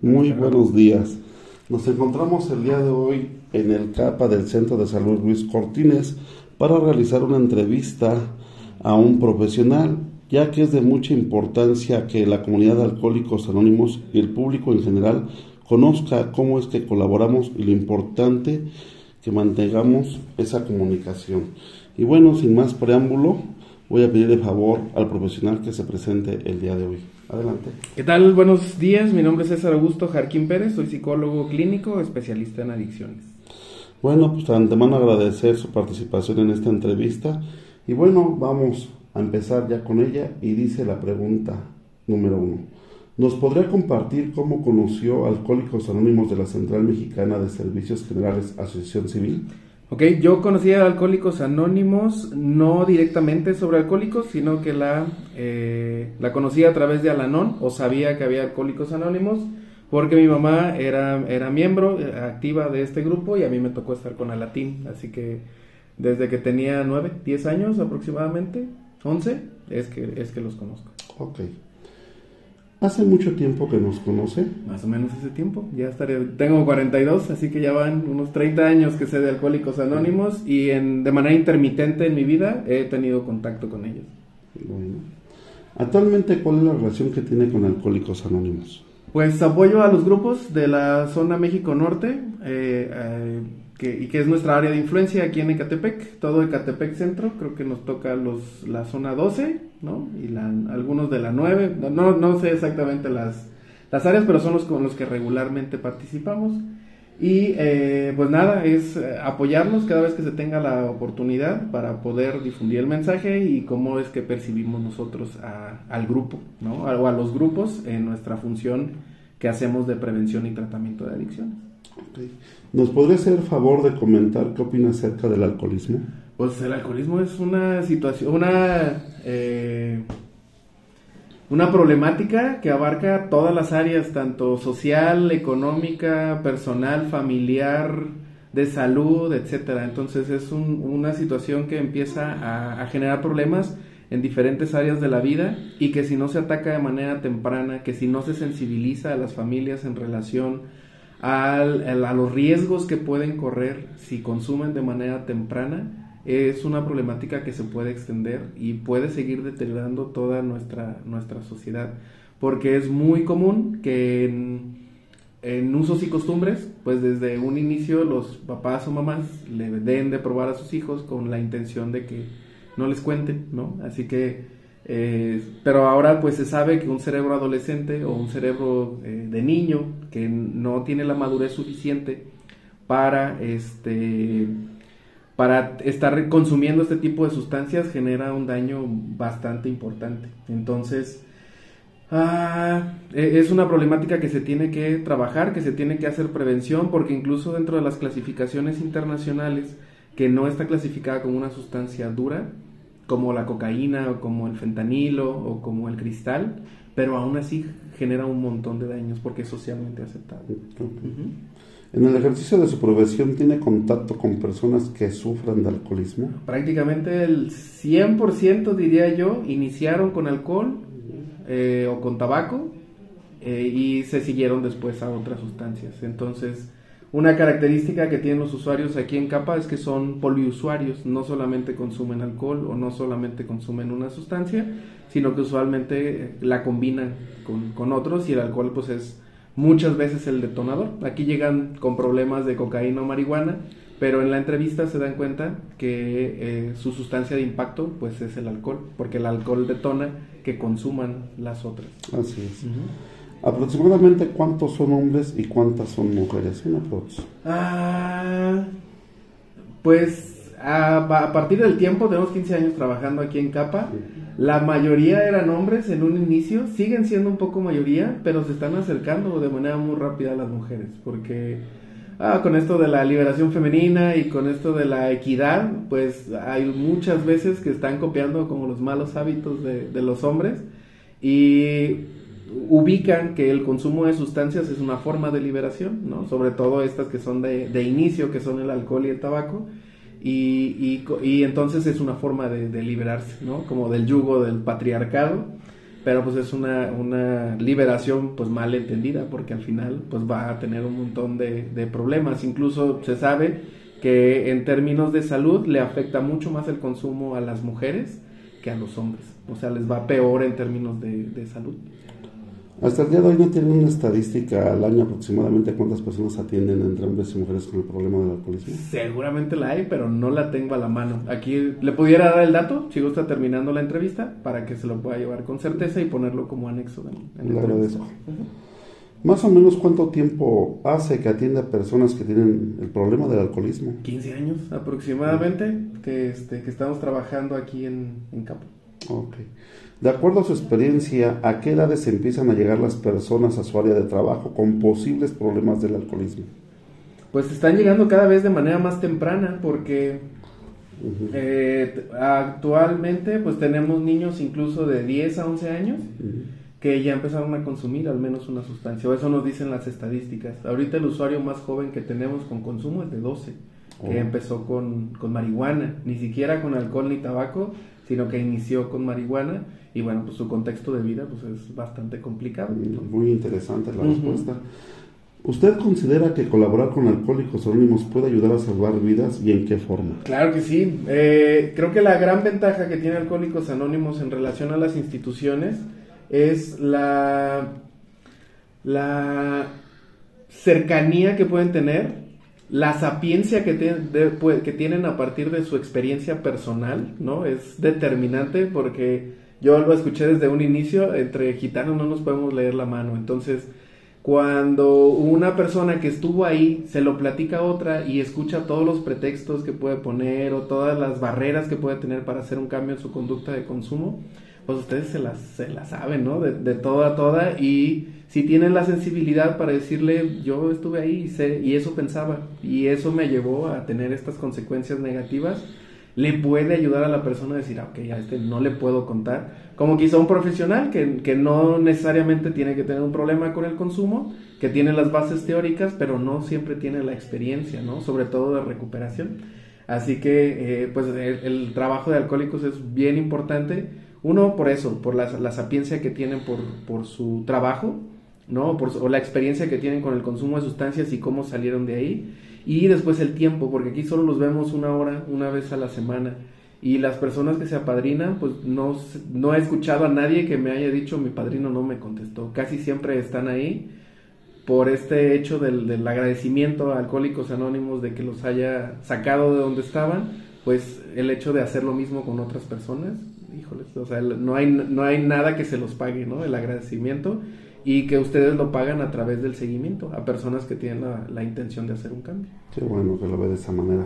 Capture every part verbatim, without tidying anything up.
Muy buenos días. Nos encontramos el día de hoy en el CAPA del Centro de Salud Luis Cortines para realizar una entrevista a un profesional, ya que es de mucha importancia que la comunidad de Alcohólicos Anónimos y el público en general conozca cómo es que colaboramos y lo importante que mantengamos esa comunicación. Y bueno, sin más preámbulo, voy a pedir de favor al profesional que se presente el día de hoy. Adelante. ¿Qué tal? Buenos días, mi nombre es César Augusto Jarquín Pérez, soy psicólogo clínico, especialista en adicciones. Bueno, pues de antemano agradecer su participación en esta entrevista y bueno, vamos a empezar ya con ella y dice la pregunta número uno. ¿Nos podría compartir cómo conoció Alcohólicos Anónimos de la Central Mexicana de Servicios Generales Asociación Civil? Ok, yo conocí a Alcohólicos Anónimos no directamente sobre alcohólicos, sino que la, eh, la conocí a través de Al-Anon, o sabía que había Alcohólicos Anónimos, porque mi mamá era, era miembro activa de este grupo y a mí me tocó estar con Alatín, así que desde que tenía nueve, diez años aproximadamente, once, es que, es que los conozco. Ok. ¿Hace mucho tiempo que nos conoce? Más o menos ese tiempo, ya estaré, tengo cuarenta y dos, así que ya van unos treinta años que sé de Alcohólicos Anónimos y en, de manera intermitente en mi vida he tenido contacto con ellos. Bueno. Actualmente, ¿cuál es la relación que tiene con Alcohólicos Anónimos? Pues apoyo a los grupos de la zona México Norte, eh, eh, que, y que es nuestra área de influencia aquí en Ecatepec, todo Ecatepec Centro, creo que nos toca los la zona doce, ¿no? Y la, algunos de la nueve, no, no, no sé exactamente las, las áreas, pero son los con los que regularmente participamos. Y eh, pues nada, es apoyarlos cada vez que se tenga la oportunidad para poder difundir el mensaje y cómo es que percibimos nosotros a, al grupo, ¿no? O a los grupos en nuestra función que hacemos de prevención y tratamiento de adicciones. Okay. ¿Nos podría hacer el favor de comentar qué opina acerca del alcoholismo? Pues el alcoholismo es una situación, una... Eh, Una problemática que abarca todas las áreas, tanto social, económica, personal, familiar, de salud, etcétera. Entonces es un, una situación que empieza a, a generar problemas en diferentes áreas de la vida y que si no se ataca de manera temprana, que si no se sensibiliza a las familias en relación al, a los riesgos que pueden correr si consumen de manera temprana, es una problemática que se puede extender y puede seguir deteriorando toda nuestra, nuestra sociedad, porque es muy común que en, en usos y costumbres, pues desde un inicio los papás o mamás le den de probar a sus hijos con la intención de que no les cuenten, ¿no? Así que, eh, pero ahora pues se sabe que un cerebro adolescente o un cerebro eh, de niño que no tiene la madurez suficiente para este... para estar consumiendo este tipo de sustancias genera un daño bastante importante. Entonces, ah, es una problemática que se tiene que trabajar, que se tiene que hacer prevención, porque incluso dentro de las clasificaciones internacionales, que no está clasificada como una sustancia dura, como la cocaína, o como el fentanilo, o como el cristal, pero aún así genera un montón de daños porque es socialmente aceptado. Okay. Uh-huh. ¿En el ejercicio de su profesión tiene contacto con personas que sufran de alcoholismo? Prácticamente el cien por ciento, diría yo, iniciaron con alcohol eh, o con tabaco eh, y se siguieron después a otras sustancias. Entonces, una característica que tienen los usuarios aquí en CAPA es que son poliusuarios, no solamente consumen alcohol o no solamente consumen una sustancia, sino que usualmente la combinan con, con otros y el alcohol pues es muchas veces el detonador. Aquí llegan con problemas de cocaína o marihuana, pero en la entrevista se dan cuenta que eh, su sustancia de impacto pues es el alcohol, porque el alcohol detona que consuman las otras. Así es. Uh-huh. ¿Aproximadamente cuántos son hombres y cuántas son mujeres? Una aprox. Ah, pues a, a partir del tiempo, tenemos quince años trabajando aquí en CAPA. La mayoría eran hombres en un inicio, siguen siendo un poco mayoría, pero se están acercando de manera muy rápida a las mujeres, porque ah, con esto de la liberación femenina y con esto de la equidad, pues hay muchas veces que están copiando como los malos hábitos de, de los hombres y ubican que el consumo de sustancias es una forma de liberación, ¿no? Sobre todo estas que son de, de inicio, que son el alcohol y el tabaco. Y, y, y entonces es una forma de, de liberarse, ¿no? Como del yugo del patriarcado. pero pues es una, una liberación pues mal entendida, porque al final pues va a tener un montón de, de problemas. Incluso se sabe que en términos de salud le afecta mucho más el consumo a las mujeres que a los hombres, o sea, les va peor en términos de, de salud. Hasta el día de hoy no tienen una estadística al año aproximadamente cuántas personas atienden entre hombres y mujeres con el problema del alcoholismo. Seguramente la hay, pero no la tengo a la mano. Aquí le pudiera dar el dato, si gusta, terminando la entrevista, para que se lo pueda llevar con certeza y ponerlo como anexo en, en Le agradezco. uh-huh. Más o menos, ¿cuánto tiempo hace que atiende a personas que tienen el problema del alcoholismo? quince años aproximadamente, que, este, que estamos trabajando aquí en, en Capo. Ok. De acuerdo a su experiencia, ¿a qué edades empiezan a llegar las personas a su área de trabajo con posibles problemas del alcoholismo? Pues están llegando cada vez de manera más temprana, porque uh-huh. eh, actualmente pues tenemos niños incluso de diez a once años uh-huh. que ya empezaron a consumir al menos una sustancia, o eso nos dicen las estadísticas. Ahorita el usuario más joven que tenemos con consumo es de doce, que oh. empezó con, con marihuana, ni siquiera con alcohol ni tabaco, sino que inició con marihuana. Y bueno, pues su contexto de vida pues es bastante complicado. Muy interesante la uh-huh. respuesta. ¿Usted considera que colaborar con Alcohólicos Anónimos puede ayudar a salvar vidas y en qué forma? Claro que sí. Eh, creo que la gran ventaja que tiene Alcohólicos Anónimos en relación a las instituciones es la, la cercanía que pueden tener, la sapiencia que, te, de, que tienen a partir de su experiencia personal, ¿no? Es determinante porque yo lo escuché desde un inicio, entre gitanos no nos podemos leer la mano, entonces cuando una persona que estuvo ahí se lo platica a otra y escucha todos los pretextos que puede poner o todas las barreras que puede tener para hacer un cambio en su conducta de consumo, pues ustedes se las, se las saben, ¿no? De, de toda a toda, y si tienen la sensibilidad para decirle, yo estuve ahí y, sé, y eso pensaba, y eso me llevó a tener estas consecuencias negativas, le puede ayudar a la persona a decir, ah, ok, a este no le puedo contar, como quizá un profesional que, que no necesariamente tiene que tener un problema con el consumo, que tiene las bases teóricas, pero no siempre tiene la experiencia, ¿no? Sobre todo de recuperación. Así que, eh, pues el, el trabajo de Alcohólicos es bien importante, uno por eso, por la, la sapiencia que tienen por, por su trabajo, ¿no? Por, o la experiencia que tienen con el consumo de sustancias y cómo salieron de ahí. Y después el tiempo, porque aquí solo los vemos una hora, una vez a la semana. Y las personas que se apadrinan, pues no, no he escuchado a nadie que me haya dicho, mi padrino no me contestó. Casi siempre están ahí por este hecho del, del agradecimiento a Alcohólicos Anónimos de que los haya sacado de donde estaban, pues el hecho de hacer lo mismo con otras personas, híjoles, o sea, no hay, no hay nada que se los pague, ¿no? El agradecimiento. Y que ustedes lo pagan a través del seguimiento a personas que tienen la, la intención de hacer un cambio. Qué bueno que lo ve de esa manera.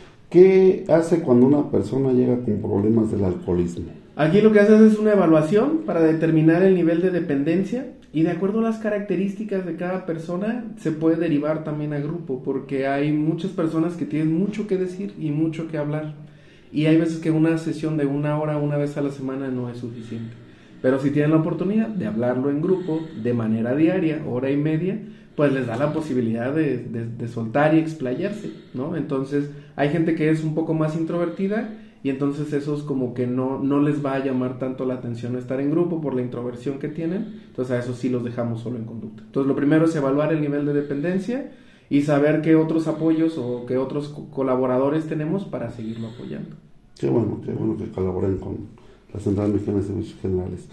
¿Qué hace cuando una persona llega con problemas del alcoholismo? Aquí lo que haces es una evaluación para determinar el nivel de dependencia, y de acuerdo a las características de cada persona se puede derivar también a grupo, porque hay muchas personas que tienen mucho que decir y mucho que hablar, y hay veces que una sesión de una hora, una vez a la semana no es suficiente. Pero si tienen la oportunidad de hablarlo en grupo, de manera diaria, hora y media, pues les da la posibilidad de, de, de soltar y explayarse, ¿no? Entonces, hay gente que es un poco más introvertida y entonces esos como que no, no les va a llamar tanto la atención estar en grupo por la introversión que tienen, entonces a esos sí los dejamos solo en conducta. Entonces, lo primero es evaluar el nivel de dependencia y saber qué otros apoyos o qué otros co- colaboradores tenemos para seguirlo apoyando. Qué bueno, qué bueno que colaboren con la Central Mexicana de Servicios Generales.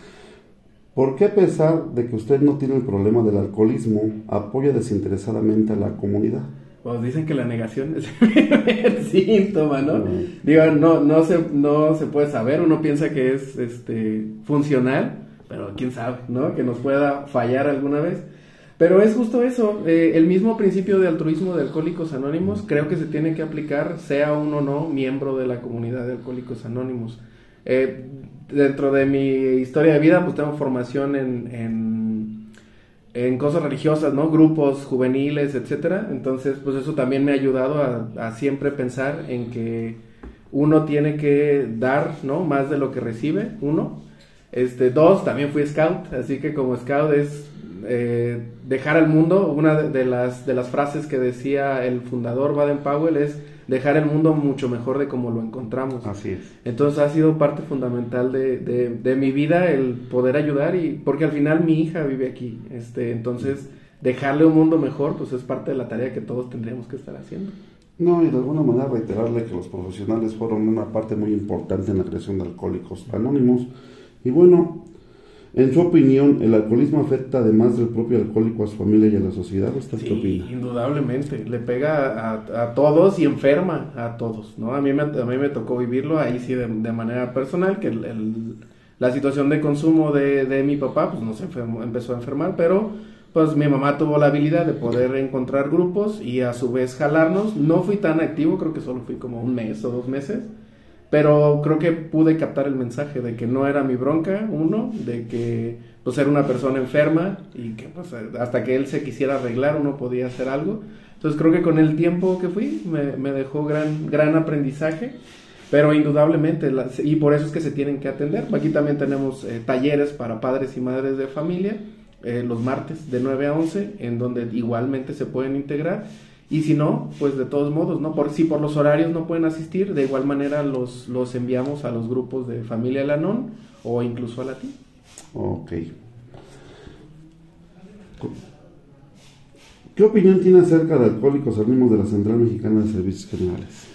¿Por qué, a pesar de que usted no tiene el problema del alcoholismo, apoya desinteresadamente a la comunidad? Pues dicen que la negación es el primer síntoma, ¿no? No. Digo, no, no se, no se puede saber, uno piensa que es este funcional, pero quién sabe, ¿no? Que nos pueda fallar alguna vez. Pero es justo eso, eh, el mismo principio de altruismo de Alcohólicos Anónimos creo que se tiene que aplicar, sea uno o no miembro de la comunidad de Alcohólicos Anónimos. Eh, dentro de mi historia de vida, pues tengo formación en, en, en cosas religiosas, ¿no? Grupos juveniles, etcétera. Entonces, pues eso también me ha ayudado a, a siempre pensar en que uno tiene que dar, ¿no? Más de lo que recibe, uno. Este, dos, también fui scout, así que como scout es eh, dejar al mundo. Una de las, de las frases que decía el fundador Baden-Powell es: dejar el mundo mucho mejor de como lo encontramos. Así es. Entonces ha sido parte fundamental de, de, de mi vida el poder ayudar, y porque al final mi hija vive aquí, este, entonces dejarle un mundo mejor pues es parte de la tarea que todos tendríamos que estar haciendo. No, y de alguna manera reiterarle que los profesionales fueron una parte muy importante en la creación de Alcohólicos Anónimos. Y bueno, en su opinión, ¿el alcoholismo afecta además del propio alcohólico a su familia y a la sociedad? ¿Usted Sí, qué opina? indudablemente, le pega a, a todos y enferma a todos, ¿no? A mí me, a mí me tocó vivirlo ahí sí de, de manera personal, que el, el, la situación de consumo de, de mi papá pues no se enfermó, empezó a enfermar, pero pues mi mamá tuvo la habilidad de poder encontrar grupos y a su vez jalarnos. No fui tan activo, creo que solo fui como un mes o dos meses, pero creo que pude captar el mensaje de que no era mi bronca, uno, de que pues era una persona enferma y que pues hasta que él se quisiera arreglar uno podía hacer algo. Entonces creo que con el tiempo que fui me, me dejó gran, gran aprendizaje, pero indudablemente, la, y por eso es que se tienen que atender. Aquí también tenemos eh, talleres para padres y madres de familia, Eh, los martes de nueve a once, en donde igualmente se pueden integrar, y si no, pues de todos modos, ¿no? Por, si por los horarios no pueden asistir, de igual manera los, los enviamos a los grupos de Familia Al-Anon o incluso a la T I. Ok. ¿Qué opinión tiene acerca de Alcohólicos Anónimos de la Central Mexicana de Servicios Generales?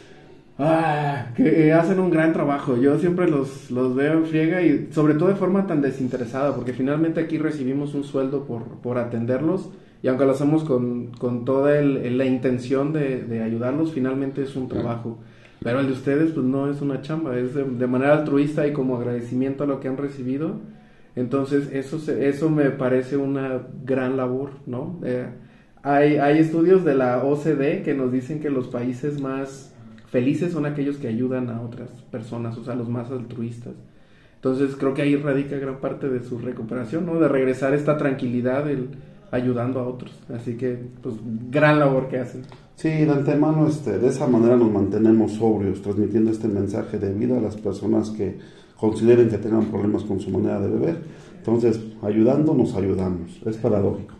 Ah, que hacen un gran trabajo. Yo siempre los, los veo en friega, y sobre todo de forma tan desinteresada, porque finalmente aquí recibimos un sueldo por, por atenderlos, y aunque lo hacemos con, con toda el, la intención de, de ayudarlos, finalmente es un trabajo. Pero el de ustedes pues no es una chamba, es de, de manera altruista y como agradecimiento a lo que han recibido. Entonces eso, se, eso me parece una gran labor, ¿no? Eh, hay, hay estudios de la O C D que nos dicen que los países más felices son aquellos que ayudan a otras personas, o sea, los más altruistas. Entonces creo que ahí radica gran parte de su recuperación, ¿no? De regresar esta tranquilidad, el ayudando a otros. Así que, pues, gran labor que hacen. Sí, de antemano, este, de esa manera nos mantenemos sobrios, transmitiendo este mensaje de vida a las personas que consideren que tengan problemas con su manera de beber. Entonces, ayudando, nos ayudamos. Es paradójico.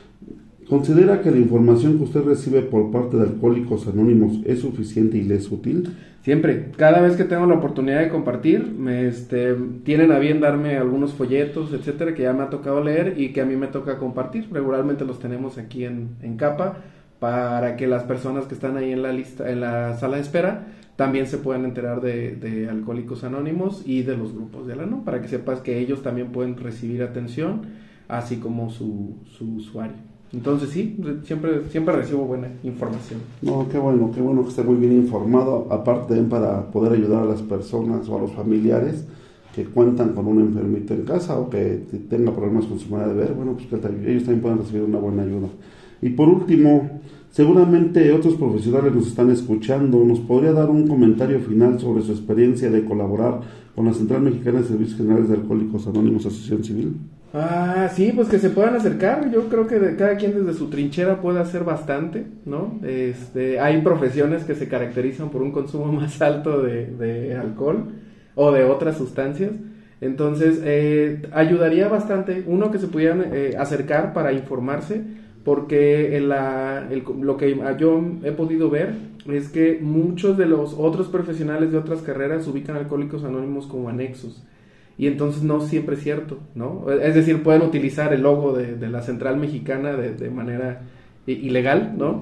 ¿Considera que la información que usted recibe por parte de Alcohólicos Anónimos es suficiente y le es útil? Siempre, cada vez que tengo la oportunidad de compartir, me, este, tienen a bien darme algunos folletos, etcétera, que ya me ha tocado leer y que a mí me toca compartir. Regularmente los tenemos aquí en, en Capa, para que las personas que están ahí en la lista, en la sala de espera, también se puedan enterar de, de Alcohólicos Anónimos y de los grupos de Al-Anon, para que sepas que ellos también pueden recibir atención, así como su, su usuario. Entonces sí, siempre siempre recibo buena información. No, qué bueno, qué bueno que esté muy bien informado, aparte también para poder ayudar a las personas o a los familiares que cuentan con un enfermito en casa o que tenga problemas con su manera de ver, bueno, pues que ellos también pueden recibir una buena ayuda. Y por último, seguramente otros profesionales nos están escuchando, ¿nos podría dar un comentario final sobre su experiencia de colaborar con la Central Mexicana de Servicios Generales de Alcohólicos Anónimos, Asociación Civil? Ah, sí, pues que se puedan acercar. Yo creo que de, cada quien desde su trinchera puede hacer bastante, ¿no? Este, hay profesiones que se caracterizan por un consumo más alto de, de alcohol o de otras sustancias. Entonces, eh, ayudaría bastante, uno, que se pudieran eh, acercar para informarse, porque en la, el, lo que yo he podido ver es que muchos de los otros profesionales de otras carreras ubican Alcohólicos Anónimos como anexos. Y entonces no siempre es cierto, ¿no? Es decir, pueden utilizar el logo de, de la Central Mexicana de, de manera ilegal, ¿no?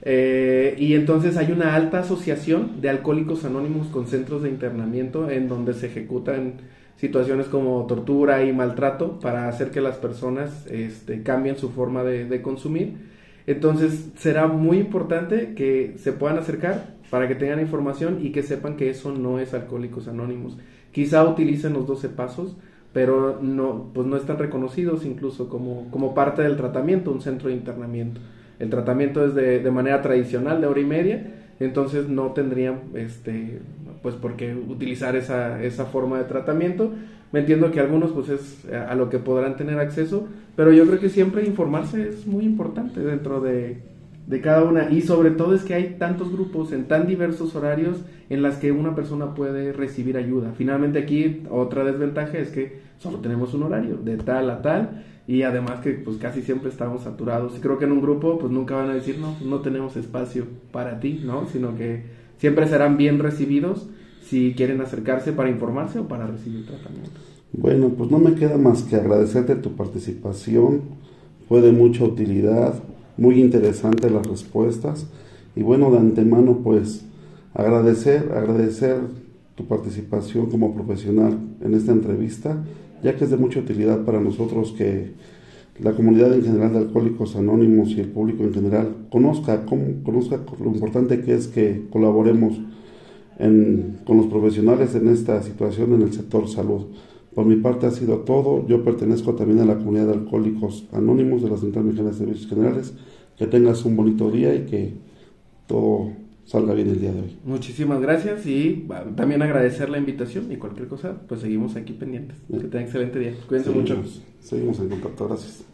Eh, y entonces hay una alta asociación de Alcohólicos Anónimos con centros de internamiento en donde se ejecutan situaciones como tortura y maltrato para hacer que las personas este, cambien su forma de, de consumir. Entonces será muy importante que se puedan acercar para que tengan información y que sepan que eso no es Alcohólicos Anónimos. Quizá utilicen los doce pasos, pero no, pues no están reconocidos incluso como, como parte del tratamiento, un centro de internamiento. El tratamiento es de, de manera tradicional, de hora y media, entonces no tendrían este, pues por qué utilizar esa, esa forma de tratamiento. Me entiendo que algunos pues es a lo que podrán tener acceso, pero yo creo que siempre informarse es muy importante dentro de, de cada una, y sobre todo es que hay tantos grupos en tan diversos horarios en las que una persona puede recibir ayuda. Finalmente aquí otra desventaja es que solo tenemos un horario de tal a tal, y además que pues casi siempre estamos saturados. Y creo que en un grupo pues nunca van a decir no, no tenemos espacio para ti, ¿no? Sino que siempre serán bien recibidos si quieren acercarse para informarse o para recibir tratamiento. Bueno, pues no me queda más que agradecerte tu participación, fue de mucha utilidad, muy interesante las respuestas, y bueno, de antemano pues agradecer, agradecer tu participación como profesional en esta entrevista, ya que es de mucha utilidad para nosotros que la comunidad en general de Alcohólicos Anónimos y el público en general conozca, cómo, conozca lo importante que es que colaboremos en, con los profesionales en esta situación en el sector salud. Por mi parte ha sido todo. Yo pertenezco también a la comunidad de Alcohólicos Anónimos de la Central Mexicana de Servicios Generales. Que tengas un bonito día y que todo salga bien el día de hoy. Muchísimas gracias y también agradecer la invitación y cualquier cosa, pues seguimos aquí pendientes. Bien. Que tengan excelente día. Cuídense seguimos, mucho. Seguimos en contacto. Gracias.